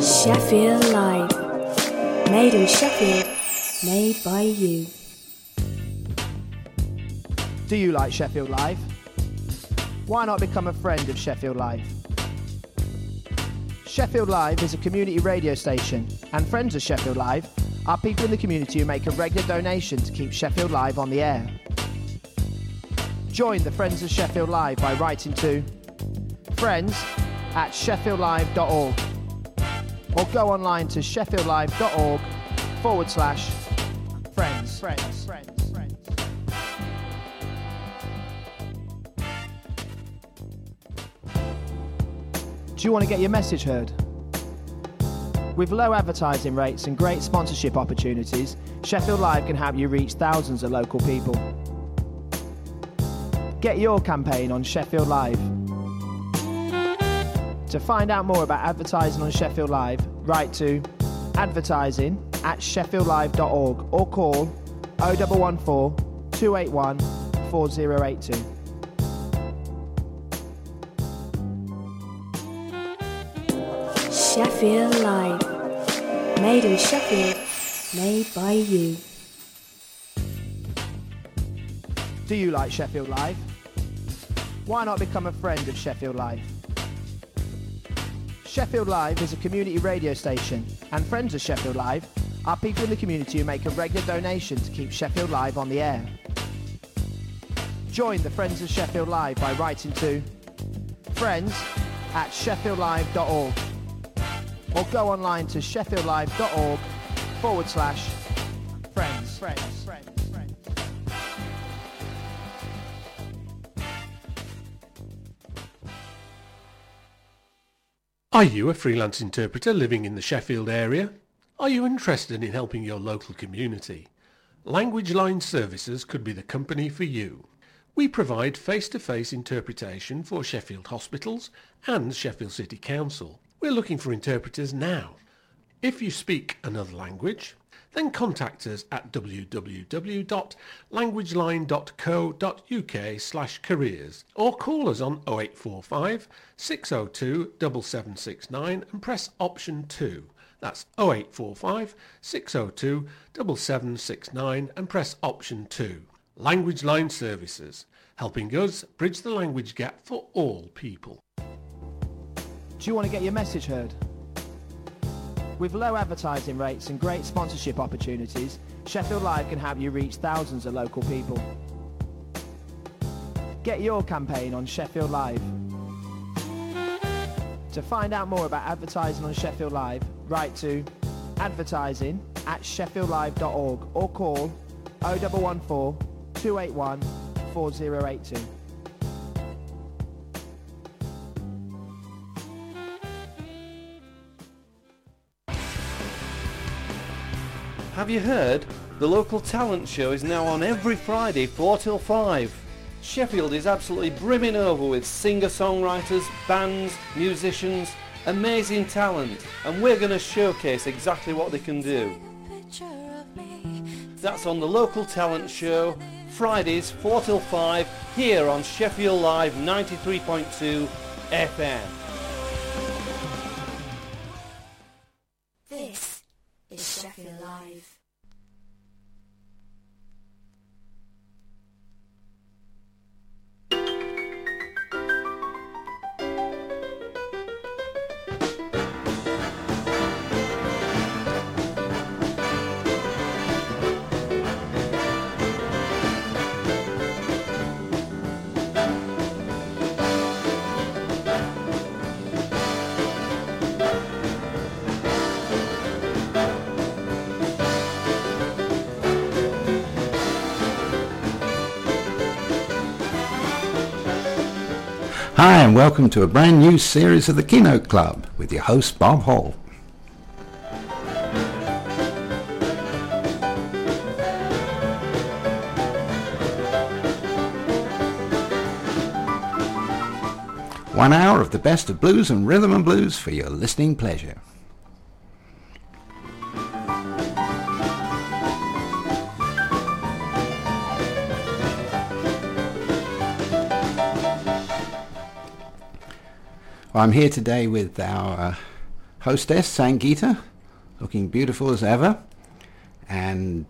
Sheffield Live. Made in Sheffield, made by you. Do you like Sheffield Live? Why not become a friend of Sheffield Live? Sheffield Live is a community radio station, and friends of Sheffield Live are people in the community who make a regular donation to keep Sheffield Live on the air. Join the Friends of Sheffield Live by writing to friends@sheffieldlive.org or go online to sheffieldlive.org/friends. Do you want to get your message heard? With low advertising rates and great sponsorship opportunities, Sheffield Live can help you reach thousands of local people. Get your campaign on Sheffield Live. To find out more about advertising on Sheffield Live, write to advertising@sheffieldlive.org or call 0114 281 4082. Sheffield Live. Made in Sheffield, made by you. Do you like Sheffield Live? Why not become a friend of Sheffield Live? Sheffield Live is a community radio station, and friends of Sheffield Live are people in the community who make a regular donation to keep Sheffield Live on the air. Join the Friends of Sheffield Live by writing to friends@sheffieldlive.org or go online to sheffieldlive.org/friends. Are you a freelance interpreter living in the Sheffield area? Are you interested in helping your local community? Language Line Services could be the company for you. We provide face-to-face interpretation for Sheffield hospitals and Sheffield City Council. We're looking for interpreters now. If you speak another language, then contact us at www.languageline.co.uk/careers or call us on 0845 602 7769 and press option 2. That's 0845 602 7769 and press option 2. Language Line Services, helping us bridge the language gap for all people. Do you want to get your message heard? With low advertising rates and great sponsorship opportunities, Sheffield Live can help you reach thousands of local people. Get your campaign on Sheffield Live. To find out more about advertising on Sheffield Live, write to advertising@sheffieldlive.org or call 0114 281 4082. Have you heard? The local talent show is now on every Friday 4 till 5. Sheffield is absolutely brimming over with singer-songwriters, bands, musicians, amazing talent, and we're going to showcase exactly what they can do. That's on the local talent show, Fridays 4 till 5, here on Sheffield Live 93.2 FM. This is Sheffield Live. Hi and welcome to a brand new series of the Keynote Club with your host Bob Hall. One hour of the best of blues and rhythm and blues for your listening pleasure. I'm here today with our hostess, Sangeeta, looking beautiful as ever. And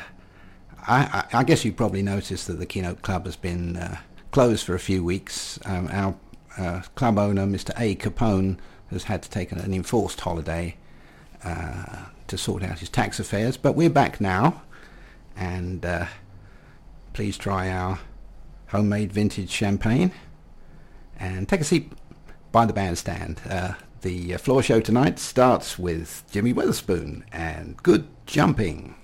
I guess you probably noticed that the Keynote Club has been closed for a few weeks. Our club owner, Mr. A. Capone, has had to take an enforced holiday to sort out his tax affairs. But we're back now, and please try our homemade vintage champagne and take a seat by the bandstand. The floor show tonight starts with Jimmy Witherspoon and Good Jumping.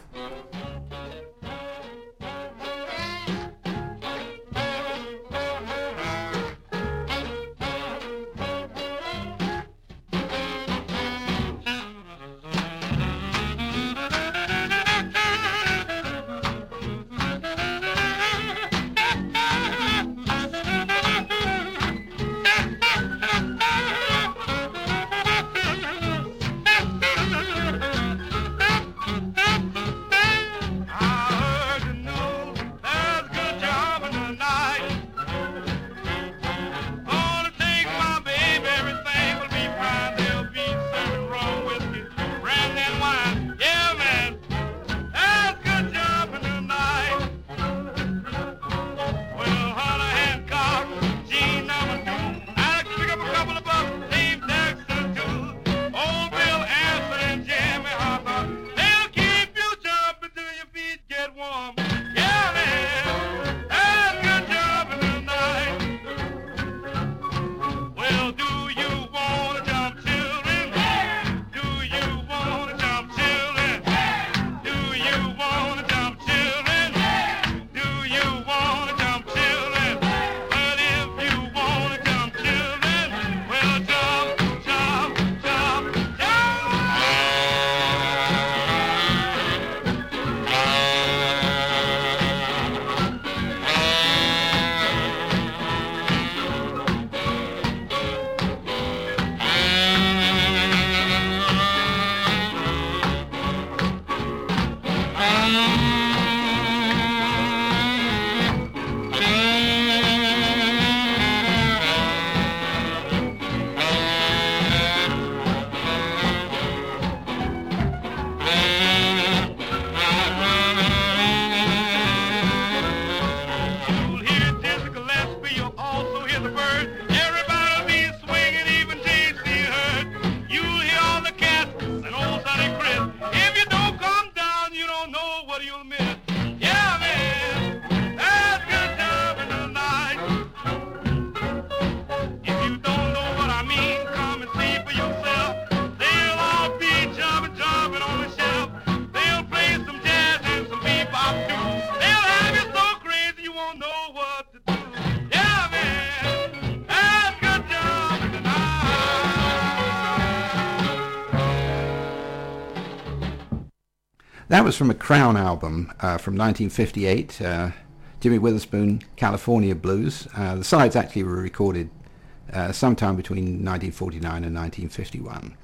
That was from a Crown album from 1958, Jimmy Witherspoon, California Blues. The sides actually were recorded sometime between 1949 and 1951.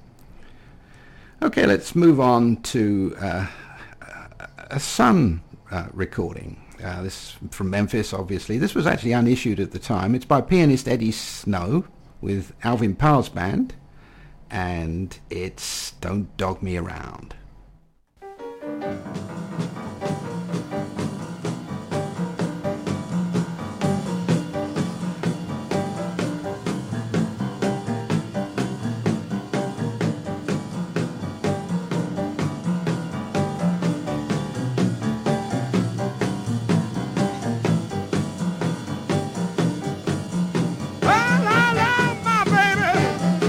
Okay, let's move on to a Sun recording. This from Memphis, obviously. This was actually unissued at the time. It's by pianist Eddie Snow with Alvin Parr's band, and it's Don't Dog Me Around.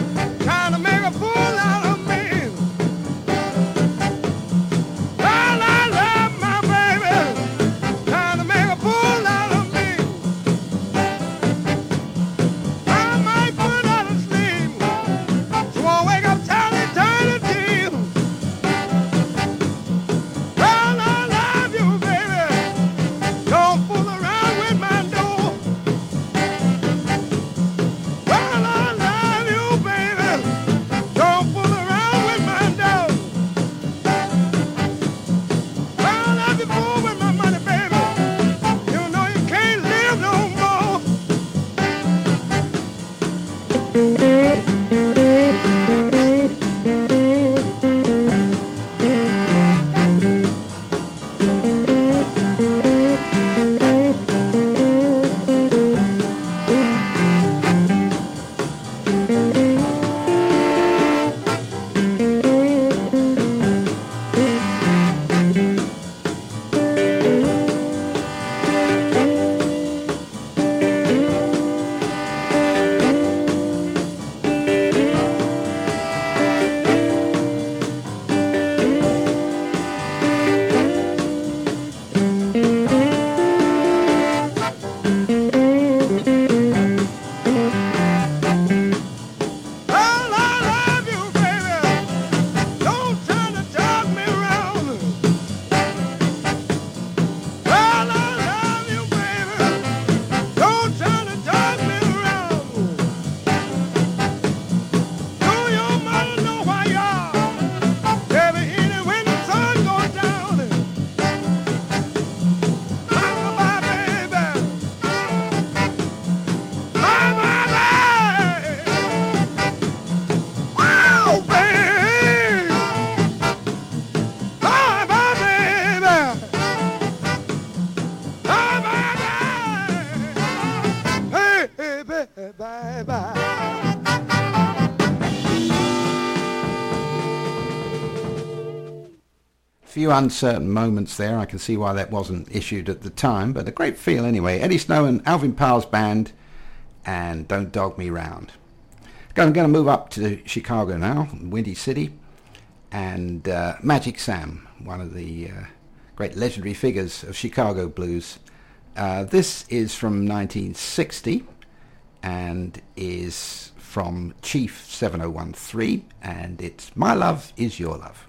La la few uncertain moments there. I can see why that wasn't issued at the time, but a great feel anyway. Eddie Snow and Alvin Powell's band, and Don't Dog Me Round. I'm going to move up to Chicago now, Windy City, and Magic Sam, one of the great legendary figures of Chicago blues. This is from 1960 and is from Chief 7013, and it's My Love Is Your Love.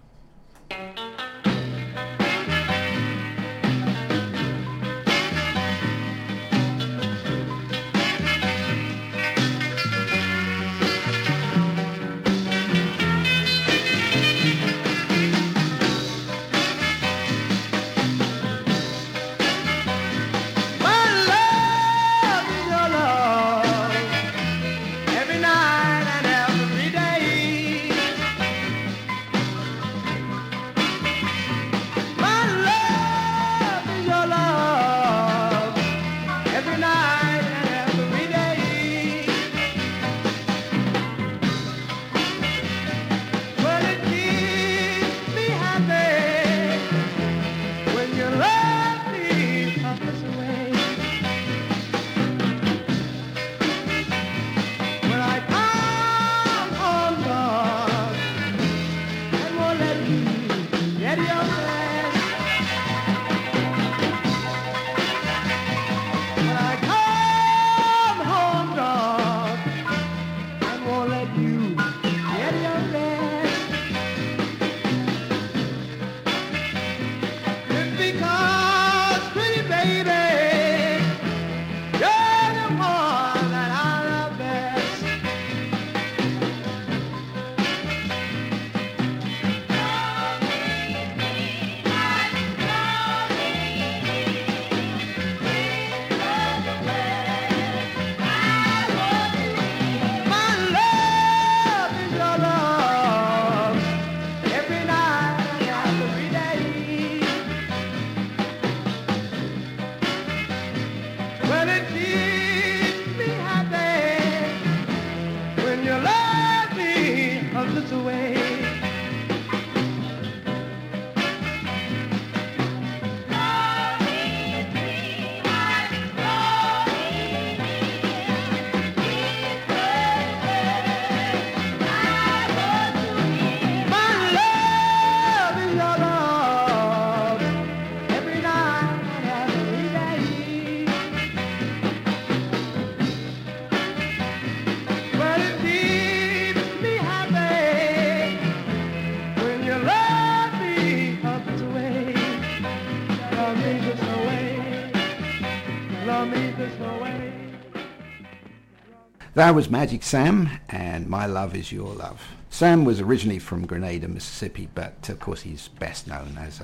That was Magic Sam and My Love Is Your Love. Sam was originally from Grenada, Mississippi, but of course he's best known as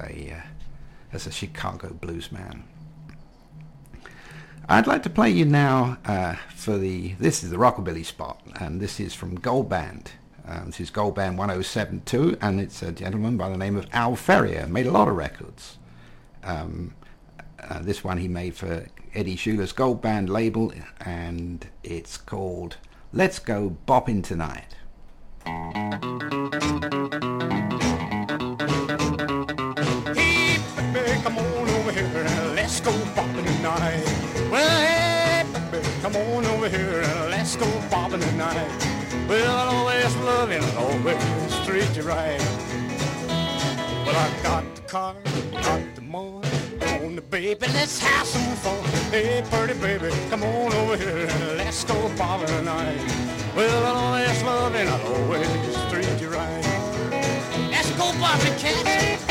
a Chicago blues man. I'd like to play you now this is the Rockabilly spot, and this is from Gold Band. This is Gold Band 1072, and it's a gentleman by the name of Al Ferrier. Made a lot of records. This one he made for Eddie Schuler's Gold Band label, and it's called Let's Go Boppin' Tonight. Hey, baby, come on over here and let's go boppin' tonight. Well, hey, baby, come on over here and let's go boppin' tonight. Well, I'll always love you and always treat you right. Well, I got the car, got the money. Baby, let's have some fun. Hey, pretty baby, come on over here and let's go bopping tonight. Well, I'll always love you and I'll always treat you right. Let's go bopping, cat.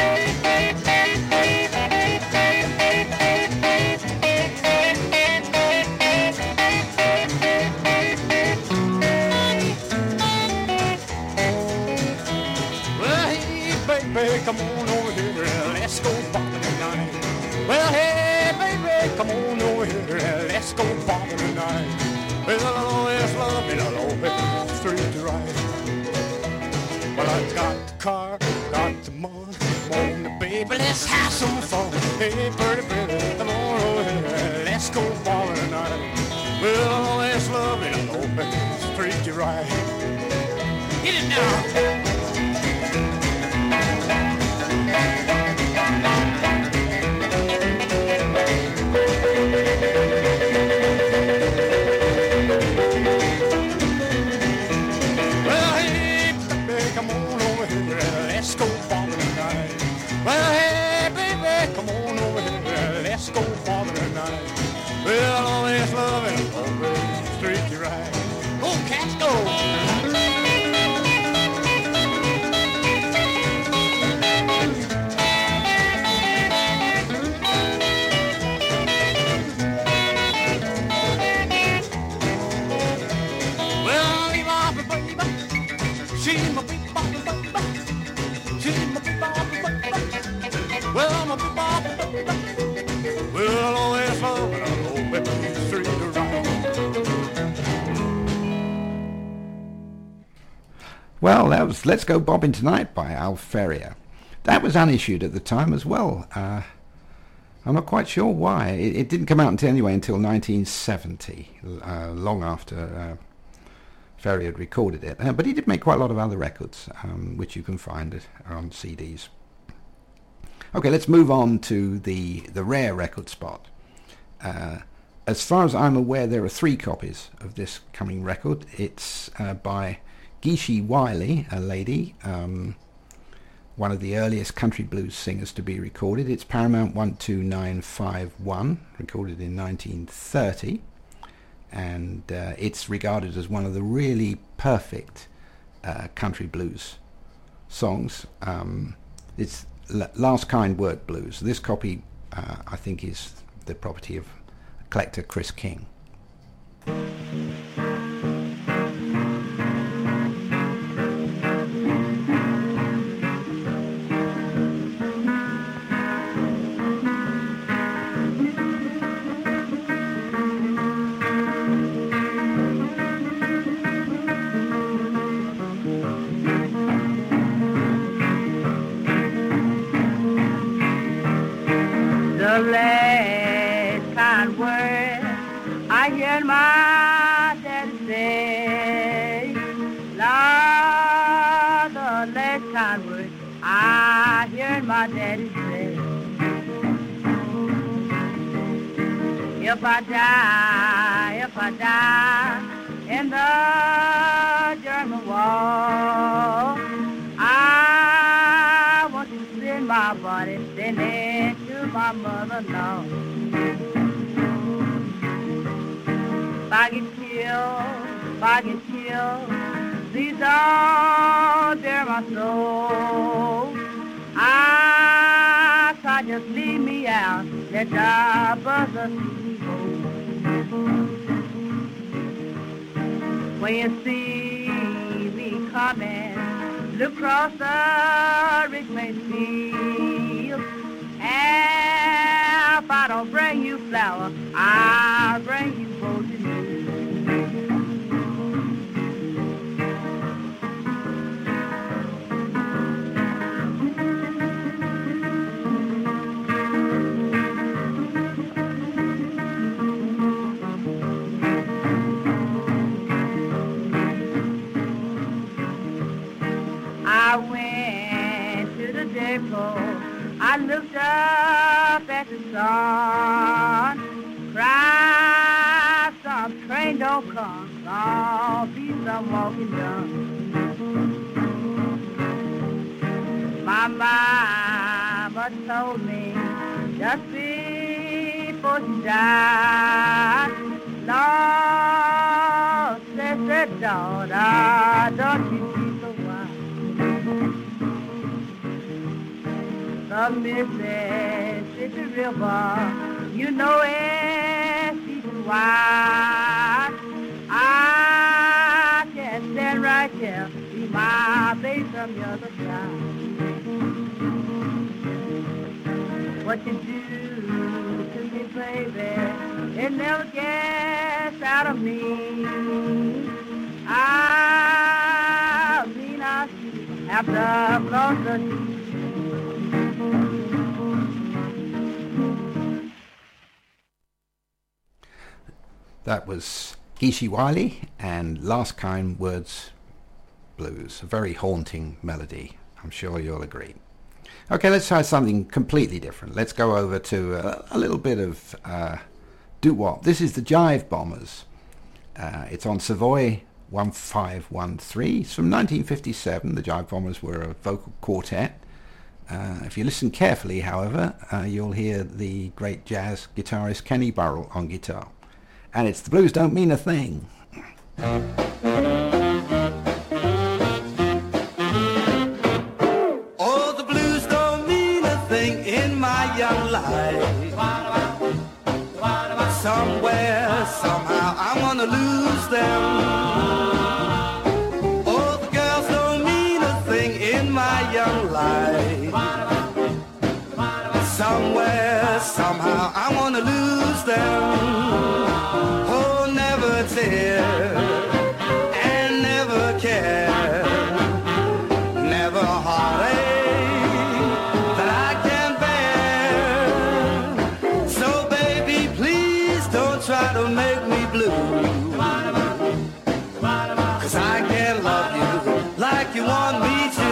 Well, hey, baby, come on over here and let's go bopping tonight. Well, hey, baby, come on over here and let's go bopping tonight. Well, I'll always love you and I'll always treat you right. Well, I got the car, got the money. Come on, baby, let's have some fun. Hey, pretty baby, come on over here and let's go bopping tonight. Well, I'll always love you and I'll always treat you right. Get it now. on over here and let's go bobbing tonight. Well, hey, baby, come on over here and let's go bobbing tonight. Well, I'll always love and always treat you right. Oh, cats go! She's my big bopper, baby. She's my big bopper, baby. Well, I'm a big bopper, baby. Well, I'll always love and I'll always treat her right. Well, that was Let's Go Bobbing Tonight by Al Ferrier. That was unissued at the time as well. I'm not quite sure why. It didn't come out until 1970, long after Ferrier had recorded it. But he did make quite a lot of other records, which you can find on CDs. Okay, let's move on to the rare record spot. As far as I'm aware, there are 3 copies of this coming record. It's by Geeshie Wiley, a lady, one of the earliest country blues singers to be recorded. It's Paramount 12951, recorded in 1930. And it's regarded as one of the really perfect country blues songs. It's Last Kind Word Blues. This copy, I think, is the property of collector Chris King. The last kind word I hear my daddy say, Lord, the last kind word I hear my daddy say, if I die in the German war, I want to send my body sending to my mother-in-law. If I get killed, please don't dare my soul. I thought just leave me out, let the buzzers see me go. When you see me coming, look across the Richmond field, and if I don't bring you flour, I'll bring you frozen meat. I went to the depot, I looked up at the sun, cried, some train don't come, I'll be some walking done. My mama told me just before she died, Lord, said daughter, don't you be so wild. The Mississippi River, you know it's deep and wide. I can stand right here, see my baby from the other side. What you do to me, baby, it never gets out of me. I mean, I see after I've lost the That was Geeshie Wiley and Last Kind Words Blues. A very haunting melody. I'm sure you'll agree. Okay, let's try something completely different. Let's go over to a little bit of doo-wop. This is the Jive Bombers. It's on Savoy 1513. It's from 1957. The Jive Bombers were a vocal quartet. If you listen carefully, however, you'll hear the great jazz guitarist Kenny Burrell on guitar. And it's The Blues Don't Mean a Thing. Oh, the blues don't mean a thing in my young life. Somewhere, somehow, I'm gonna lose them. Oh, the girls don't mean a thing in my young life. Somewhere, somehow, I'm gonna lose them. Oh, never tear and never care, never heartache that I can bear. So baby, please don't try to make me blue, 'cause I can't love you like you want me to.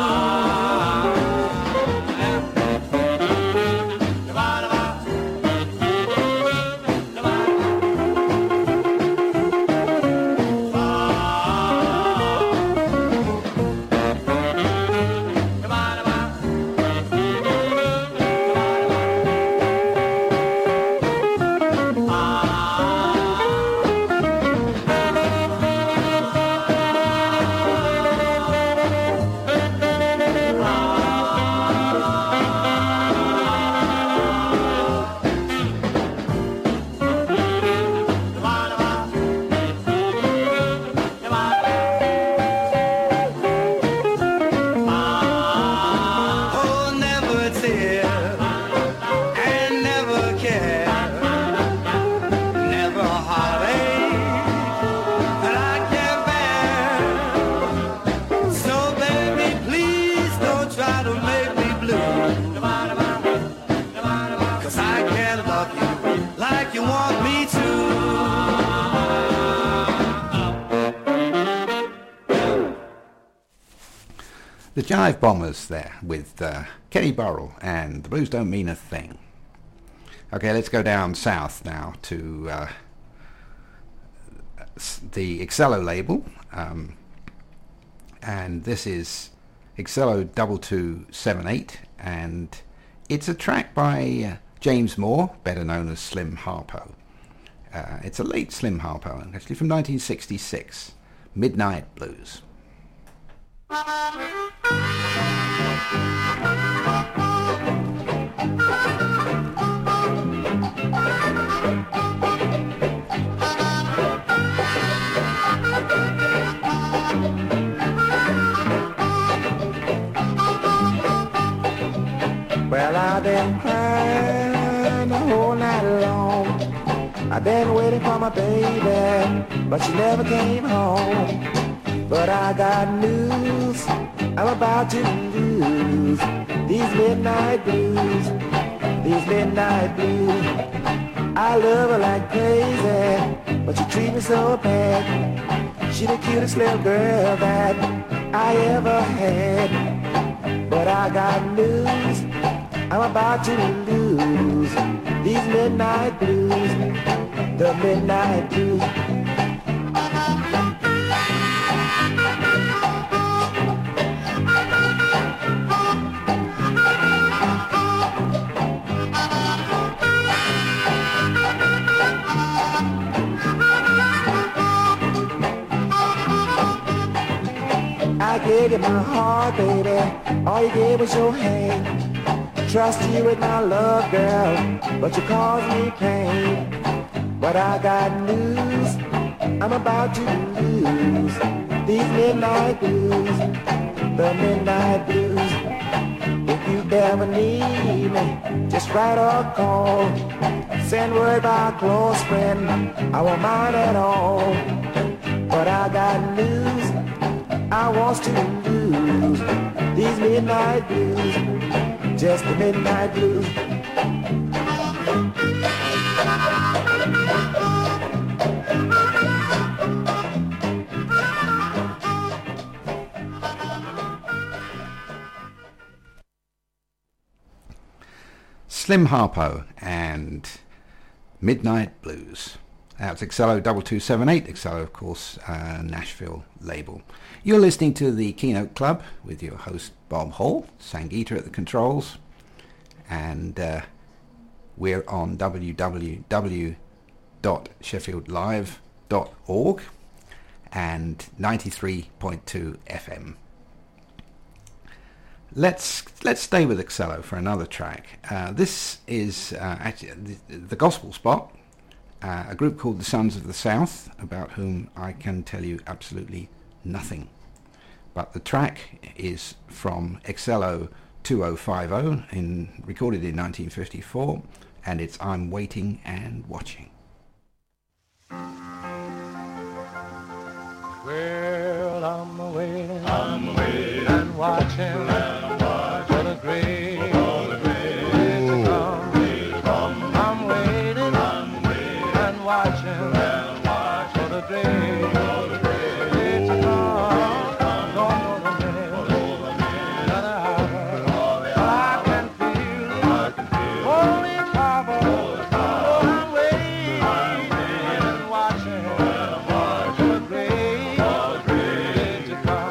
The Jive Bombers there with Kenny Burrell and The Blues Don't Mean a Thing. Okay, let's go down south now to the Excello label, and this is Excello 2278, and it's a track by James Moore, better known as Slim Harpo. It's a late Slim Harpo, actually from 1966, Midnight Blues. Well, I've been crying the whole night long. I've been waiting for my baby, but she never came home. But I got news, I'm about to lose these midnight blues, these midnight blues. I love her like crazy, but she treats me so bad. She the cutest little girl that I ever had. But I got news, I'm about to lose these midnight blues, the midnight blues. I gave you my heart, baby, all you gave was your hand. Trust you with my love, girl, but you caused me pain. But I got news, I'm about to lose these midnight blues, the midnight blues. If you ever need me, just write or call. Send word by a close friend, I won't mind at all. But I got news, I want to lose these midnight blues, just the midnight blues. Slim Harpo and Midnight Blues. That's Excello 2278. Excello, of course, Nashville label. You're listening to the Keynote Club with your host Bob Hall, Sangeeta at the controls, and we're on www.sheffieldlive.org and 93.2 FM. Let's stay with Excello for another track. This is actually the gospel spot, a group called the Sons of the South, about whom I can tell you absolutely nothing. But the track is from Excello 2050, recorded in 1954, and it's I'm Waiting and Watching. Well, I'm waiting and watching for the great day to come. I'm waiting and watching for the great day to come. Don't know the minute, not an hour, but I can feel it. Holy Father, oh, I'm waiting and watching for the great day to come.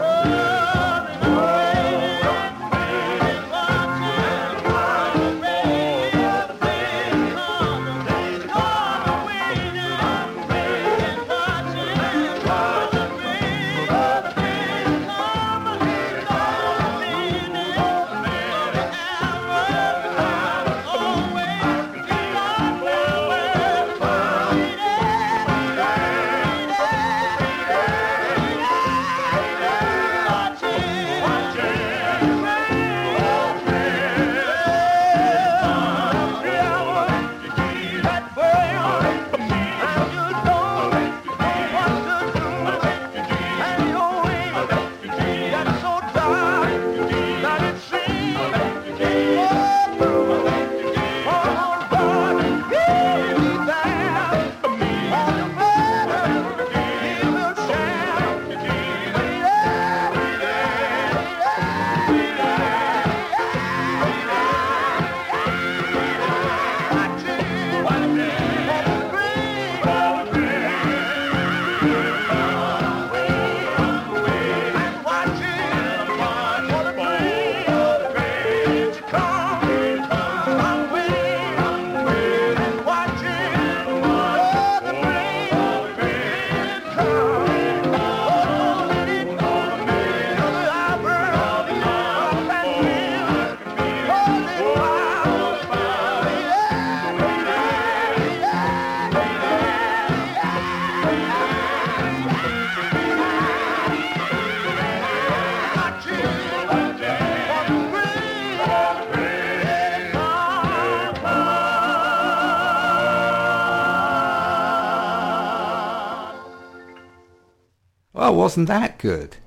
Well, wasn't that good?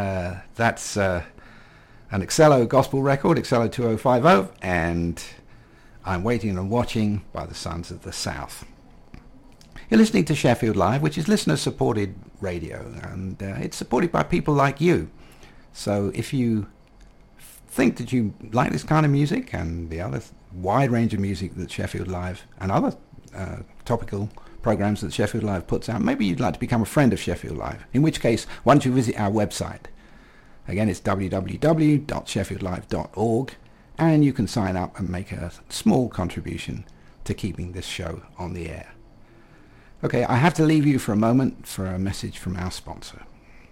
That's an Excello gospel record, Excello 2050, and I'm Waiting and Watching by the Sons of the South. You're listening to Sheffield Live, which is listener-supported radio, and it's supported by people like you. So if you think that you like this kind of music and the other wide range of music that Sheffield Live and other topical programs that Sheffield Live puts out, maybe you'd like to become a friend of Sheffield Live, in which case, why don't you visit our website? Again, it's www.sheffieldlive.org, and you can sign up and make a small contribution to keeping this show on the air. Okay, I have to leave you for a moment for a message from our sponsor.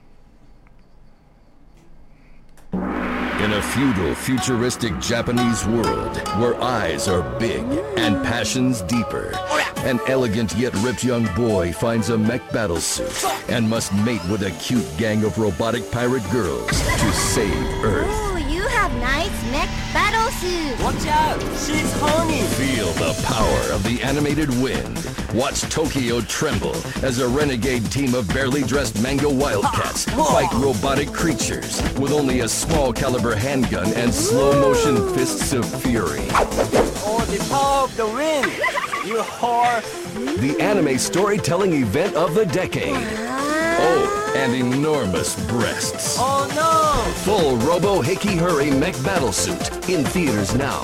In a feudal, futuristic Japanese world where eyes are big and passions deeper, an elegant yet ripped young boy finds a mech battlesuit and must mate with a cute gang of robotic pirate girls to save Earth. Oh, you have nice mech battlesuits. Watch out, she's horny. Feel the power of the animated wind. Watch Tokyo tremble as a renegade team of barely dressed Mango Wildcats fight robotic creatures with only a small caliber handgun and slow motion fists of fury. Oh, the power of the wind, you whore. The anime storytelling event of the decade. Oh, and enormous breasts. Oh no! Full Robo Hickey Hurry Mech Battlesuit in theaters now.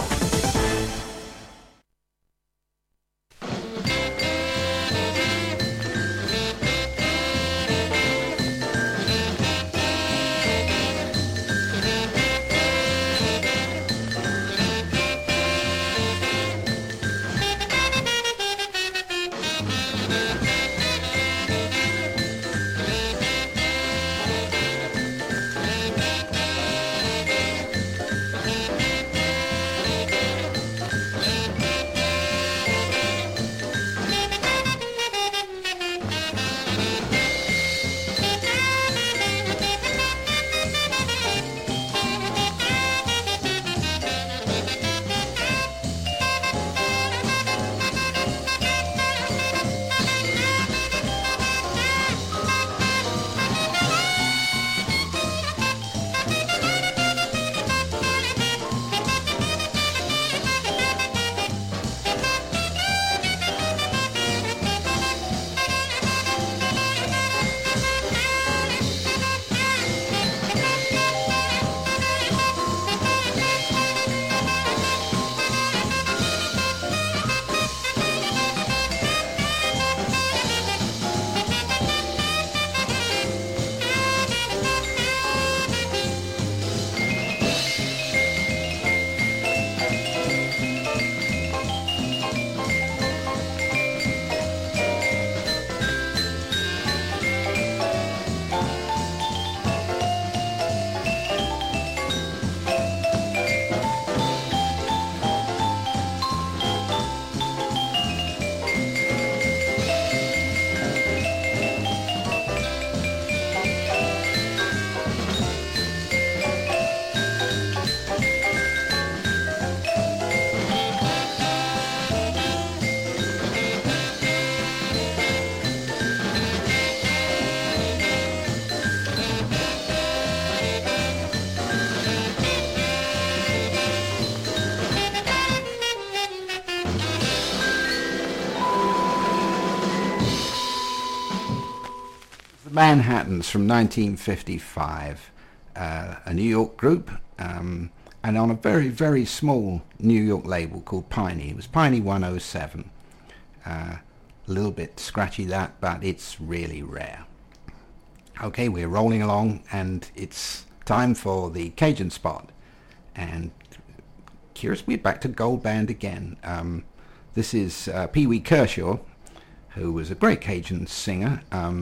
Manhattans from 1955, a New York group, and on a very, very small New York label called Piney. It was Piney 107. A little bit scratchy that, but it's really rare. Okay, we're rolling along, and it's time for the Cajun spot. And curious, we're back to Gold Band again. This is Pee Wee Kershaw, who was a great Cajun singer.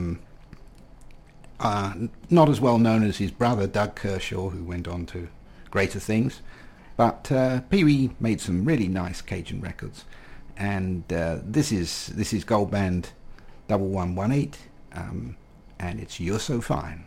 Not as well known as his brother Doug Kershaw, who went on to greater things. But Pee Wee made some really nice Cajun records. And this is Gold Band 1118, and it's You're So Fine.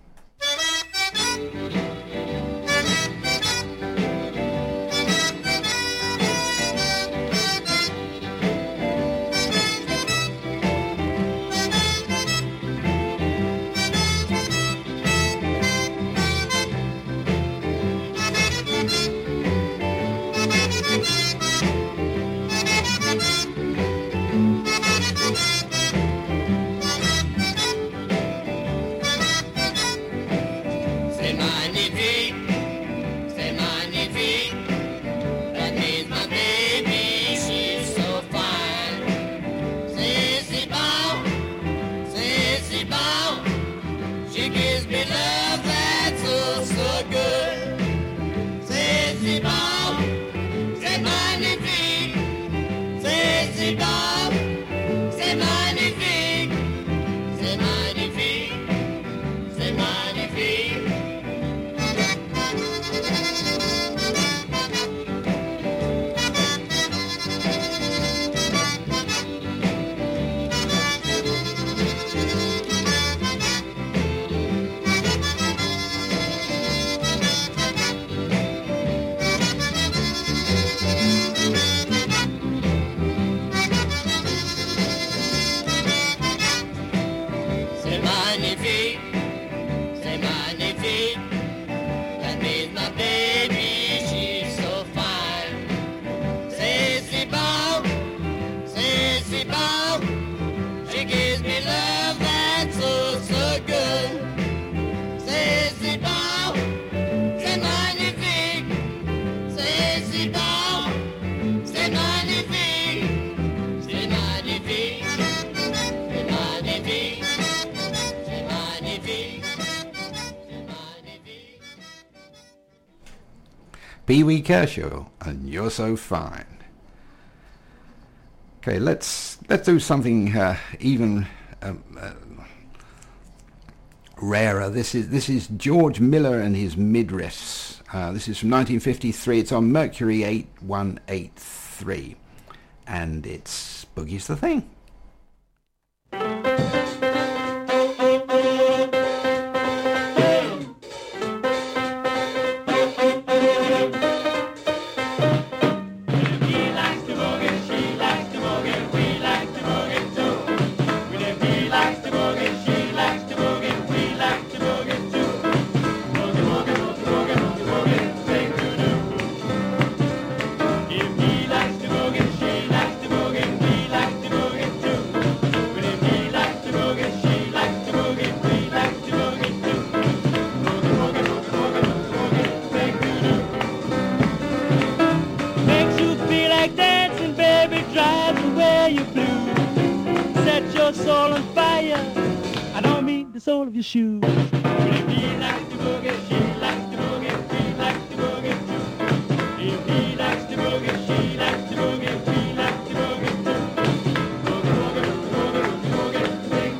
Pee Wee Kershaw, and You're So Fine. Okay, let's do something even rarer. This is George Miller and his midriffs. This is from 1953. It's on Mercury 8183, and it's Boogie's the Thing. Soul on fire. I don't mean the sole of your shoes. If he likes to boogie, she likes to boogie, we like to boogie too. If he likes to boogie, she likes to boogie, we like to boogie too. Boogie, boogie, boogie, boogie, boogie, sing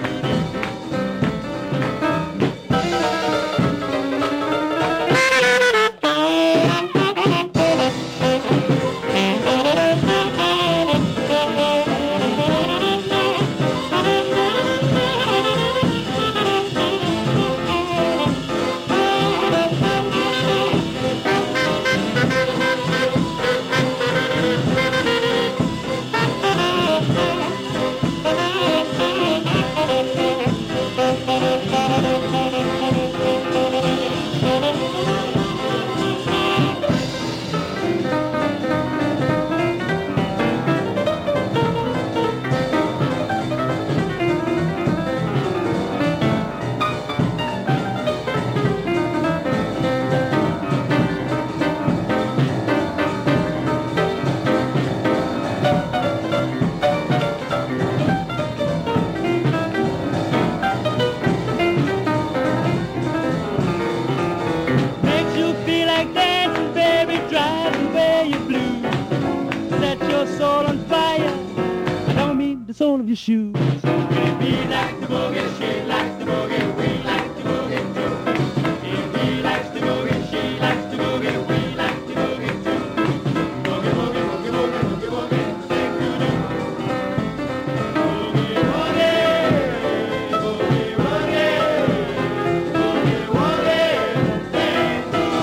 your shoes. If he likes the boogie, she likes the boogie, we like the boogie too. If he likes the boogie, she likes the boogie, we like the boogie too. Boogie, boogie, boogie, boogie, boogie, boogie, sing to do. Boogie, boogie, boogie, boogie, boogie, boogie, sing to.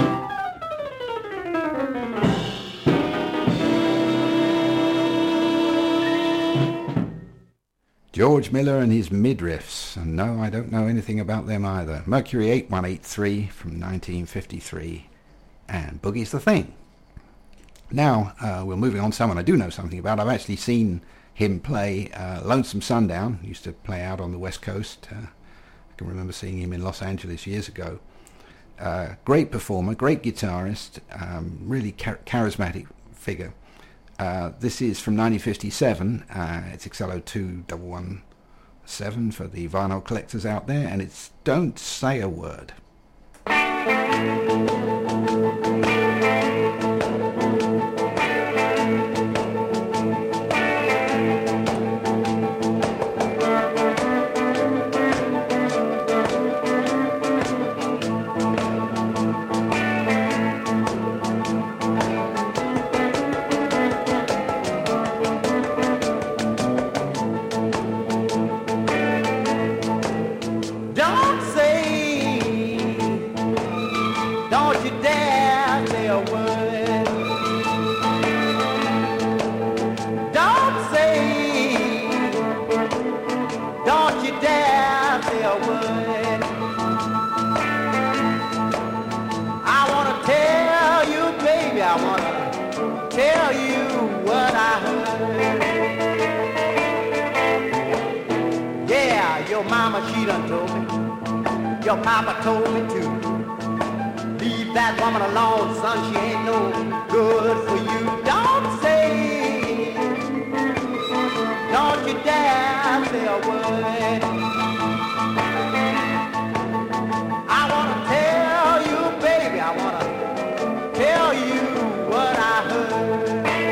George Miller and his midriffs, and no, I don't know anything about them either. Mercury 8183 from 1953, and Boogie's the Thing. Now, we're moving on to someone I do know something about. I've actually seen him play Lonesome Sundown. He used to play out on the West Coast. I can remember seeing him in Los Angeles years ago. Great performer, great guitarist, really charismatic figure. This is from 1957. It's XLO 2117 for the vinyl collectors out there, and it's Don't Say a Word. Don't you dare say a word. Don't you dare say a word. I wanna tell you, baby, I wanna tell you what I heard. Yeah, your mama, she done told me. Your papa told me to leave that woman alone, son. She ain't no good for you. Don't you dare say a word. I wanna tell you, baby, I wanna tell you what I heard.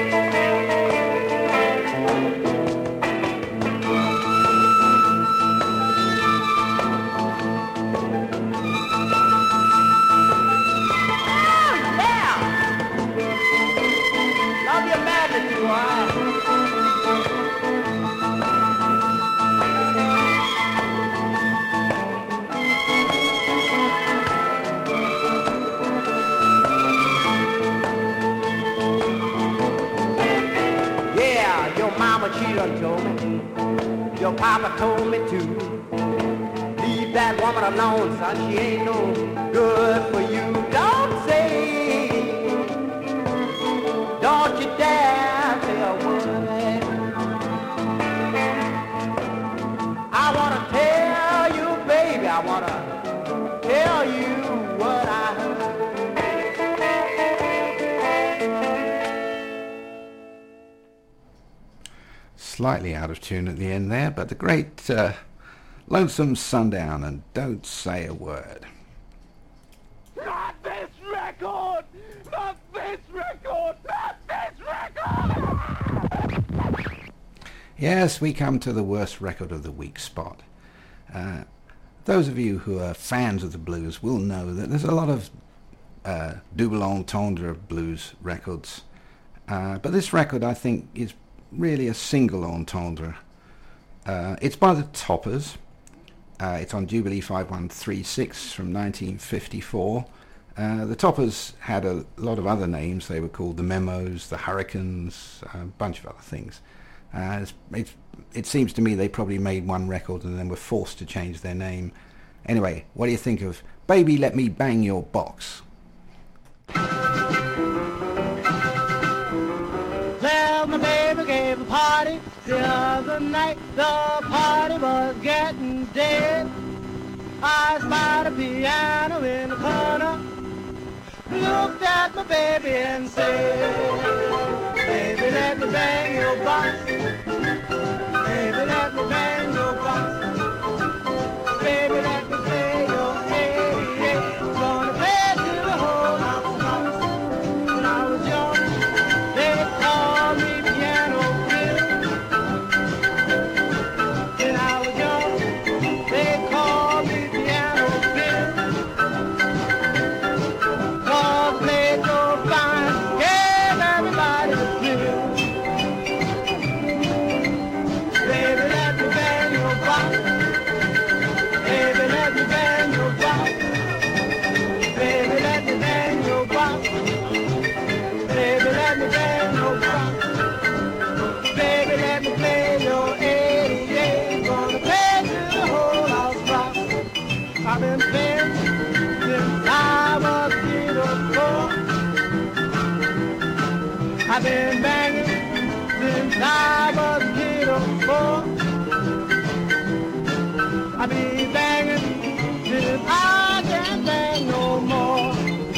She done told me, your papa told me to leave that woman alone, son. She ain't no good for you. Don't you dare say a word. I wanna tell you, baby, I wanna tell you what I heard. Slightly out of tune at the end there, but the great Lonesome Sundown and Don't Say a Word. Not this record! Not this record! Not this record! Yes, we come to the worst record of the week spot. Those of you who are fans of the blues will know that there's a lot of double entendre blues records, but this record I think is really a single entendre. It's by the Toppers. It's on Jubilee 5136 from 1954. The Toppers had a lot of other names. They were called the Memos, the Hurricanes, a bunch of other things. It seems to me they probably made one record and then were forced to change their name. Anyway, what do you think of Baby Let Me Bang Your Box? Well, my baby gave a party the other night. The party was getting dead. I spied a piano in the corner, looked at my baby and said, baby, let me bang your box. Baby, let me bang your box. Baby, let me play your 88. Gonna play to the whole house box. When I was young, they called me Piano Bill. I've been banging since I was a little boy. I've been banging since I can't bang no more.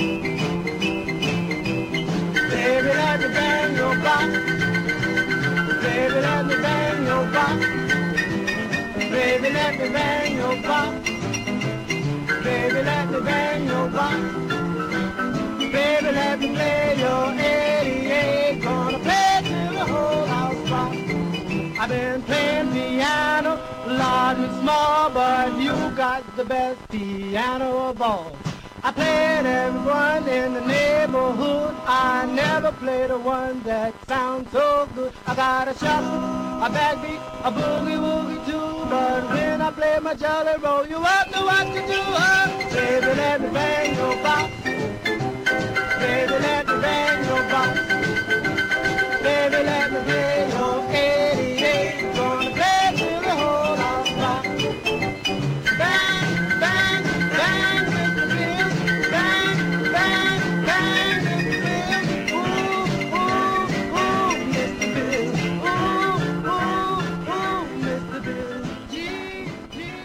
Baby, let me bang your block. Baby, let me bang your block. Baby, let me bang your block. Baby, let me bang your block. Baby, let me play your 88. Gonna play till the whole house rock. I've been playing piano, large and small, but you got the best piano of all. I played everyone in the neighborhood. I never played a one that sounds so good. I got a shuffle, a backbeat, a boogie woogie too. But when I play my Jolly Roll, you won't know what to do. Huh? Baby, let me bang your box. Baby, let me bang your box. Baby, let me play your 88. Gonna play till the whole house rock. Bang, bang, bang, Mr. Bill. Bang, bang, bang, Mr. Bill. Ooh, ooh, ooh, Mr. Bill. Ooh, ooh, ooh, Mr. Bill. Gee, gee,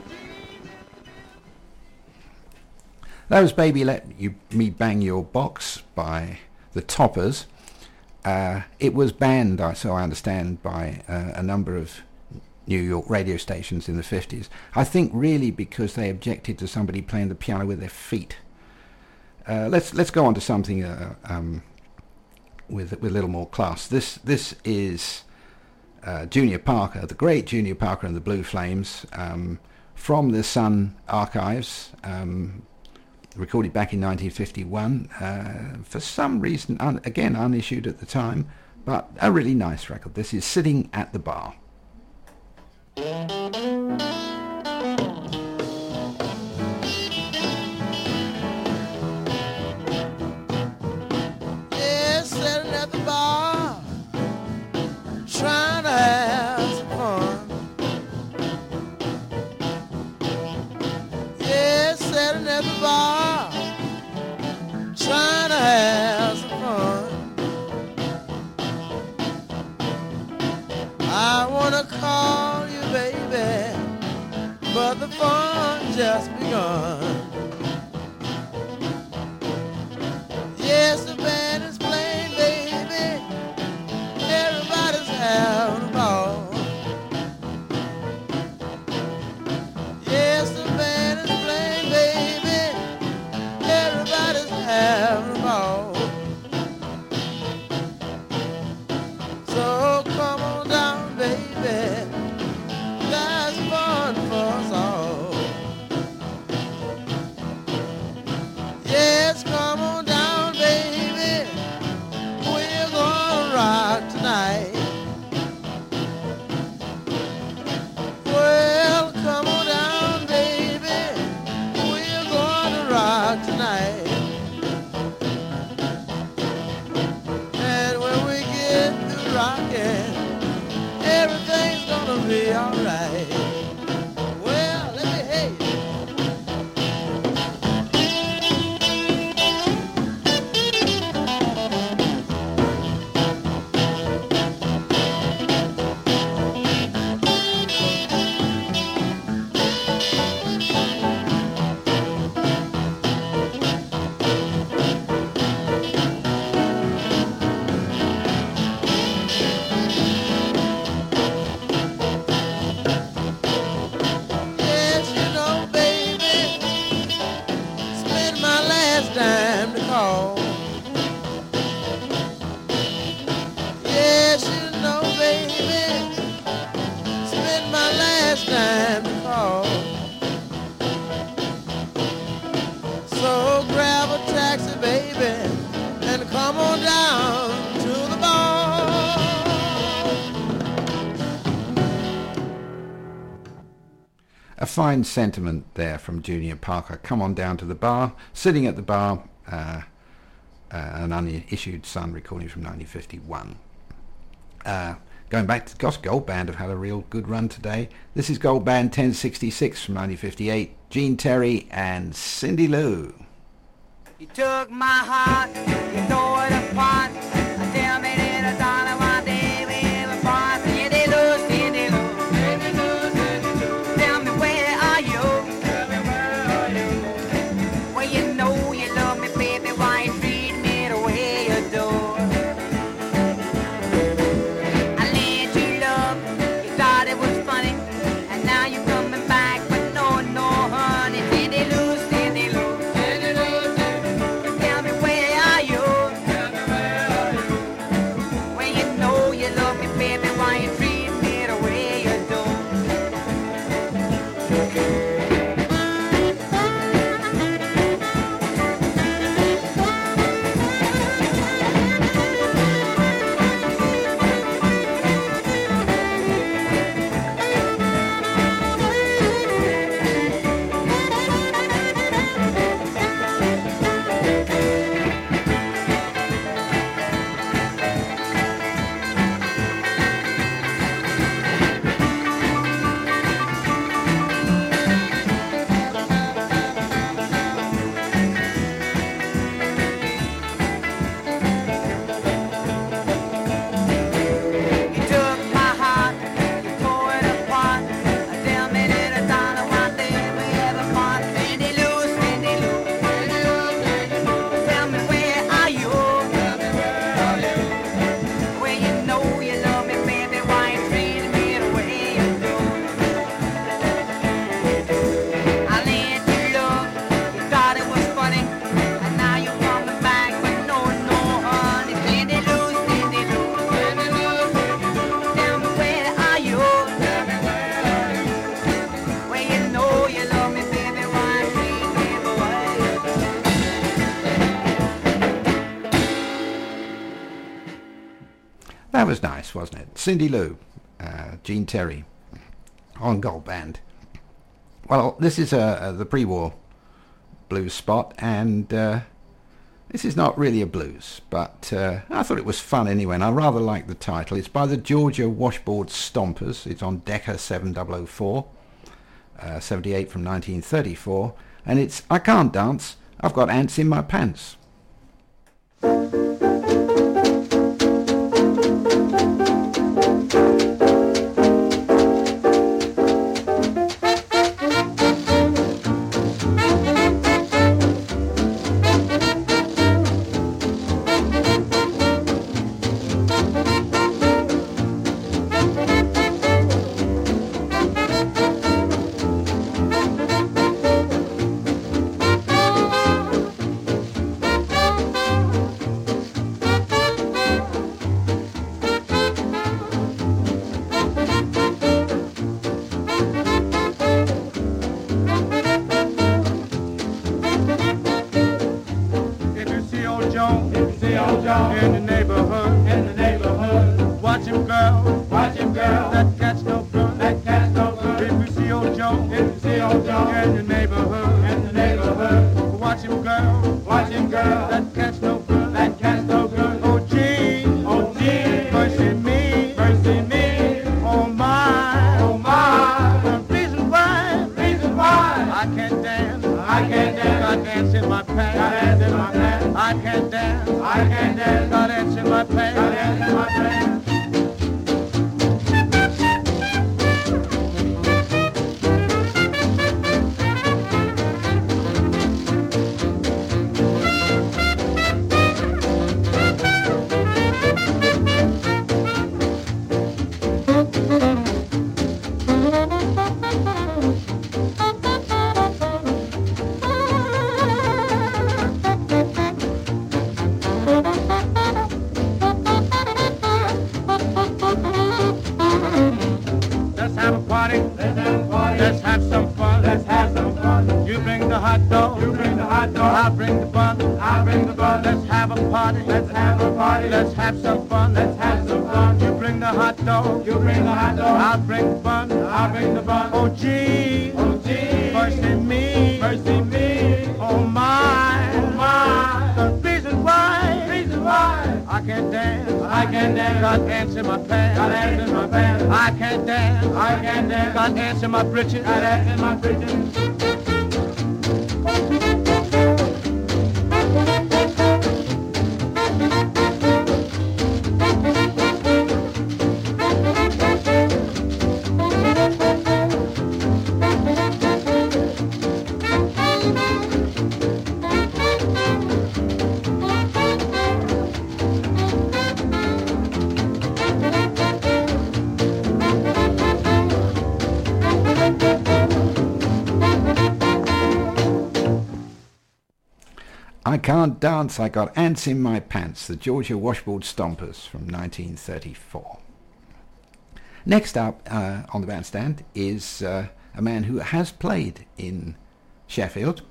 That was Baby Let Me Bang Your Box by the Toppers. It was banned, so I understand, by a number of New York radio stations in the 50s. I think really because they objected to somebody playing the piano with their feet. Let's go on to something with a little more class. This is Junior Parker, the great Junior Parker and the Blue Flames, from the Sun archives, recorded back in 1951. For some reason, again unissued at the time, but a really nice record. This is Sitting at the Bar. Yeah, sitting at the bar, trying to have some fun. Yeah, sitting at the bar, trying to have some fun. I wanna call you baby, but the fun just begun. Yes, the band is playing, baby. Everybody's having a ball. Yes, the band is playing, baby. Everybody's having a ball. So come on down, baby. That's fun for us all. Yes, come on down, baby. We're gonna rock tonight. Well, come on down, baby. We're gonna rock tonight. And when we get through rocking, everything's gonna be alright. Well, let me hear you. Yes, you know, baby, spend my last dime to call. Yes, you know, baby, spend my last dime to call. So grab a taxi, baby, and come on down to the bar. A fine sentiment there from Junior Parker. Come on down to the bar. Sitting at the Bar, an unissued Sun recording from 1951. Going back to Goss Gold Band have had a real good run today. This is Gold Band 1066 from 1958. Gene Terry and Cindy Lou. You took my heart, you tore it apart. Tell me That was nice, wasn't it? Cindy Lou, Gene Terry, on Gold Band. Well, this is the pre-war blues spot, and this is not really a blues, but I thought it was fun anyway, and I rather like the title. It's by the Georgia Washboard Stompers. It's on Decca 7004, 78 from 1934, and it's I Can't Dance, I've Got Ants in My Pants. I Can't Dance, I Got Ants in My Pants, the Georgia Washboard Stompers from 1934. Next up on the bandstand is a man who has played in Sheffield.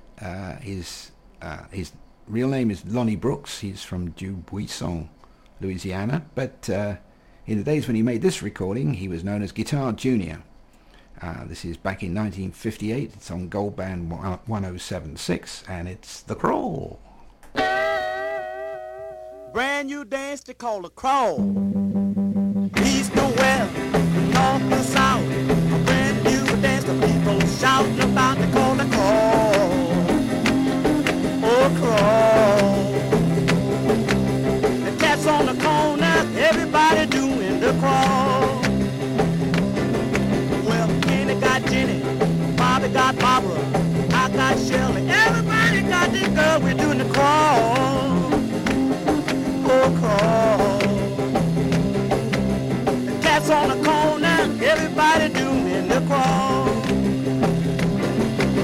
His real name is Lonnie Brooks. He's from Dubuisson, Louisiana, but in the days when he made this recording, he was known as Guitar Junior. This is back in 1958. It's on Gold Band 1076, and it's The Crawl. Brand new dance they call the crawl. East to west, north to south. A brand new dance the people shouting about. They call the crawl. Oh, crawl. The cats on the corner, everybody doing the crawl. Got Jenny, Bobby got Barbara, I got Shirley, everybody got this girl, we're doing the crawl, oh crawl. The cats on the corner, everybody doing the crawl.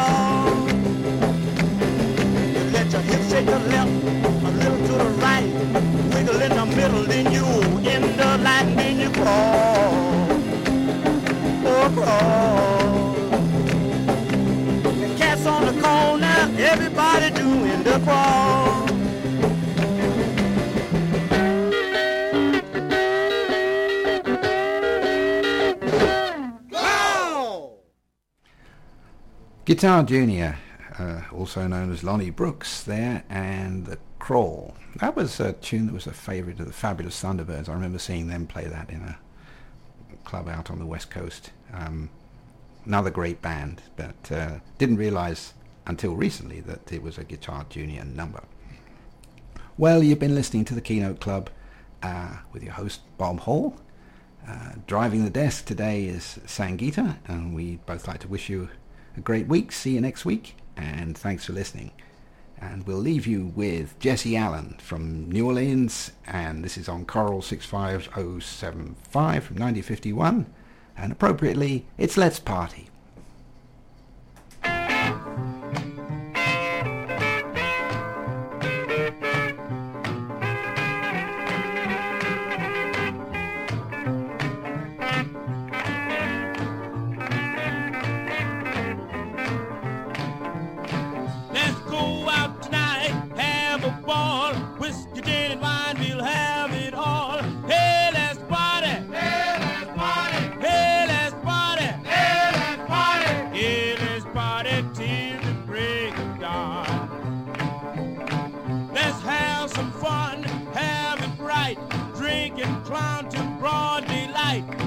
crawl. You let your hips shake to the left, a little to the right, wiggle in the middle, then you in the light, and then you crawl. Oh, crawl. The cats on the corner, everybody doing the crawl. Guitar Junior, also known as Lonnie Brooks there, and The Crawl. That was a tune that was a favourite of the Fabulous Thunderbirds. I remember seeing them play that in a club out on the West Coast. Another great band, but didn't realise until recently that it was a Guitar Junior number. Well, you've been listening to the Keynote Club with your host Bob Hall. Driving the desk today is Sangeeta, and we'd both like to wish you a great week. See you next week, and thanks for listening. And we'll leave you with Jesse Allen from New Orleans, and this is on Coral 65075 from 1951, and appropriately, it's Let's Party. Clown to broad daylight.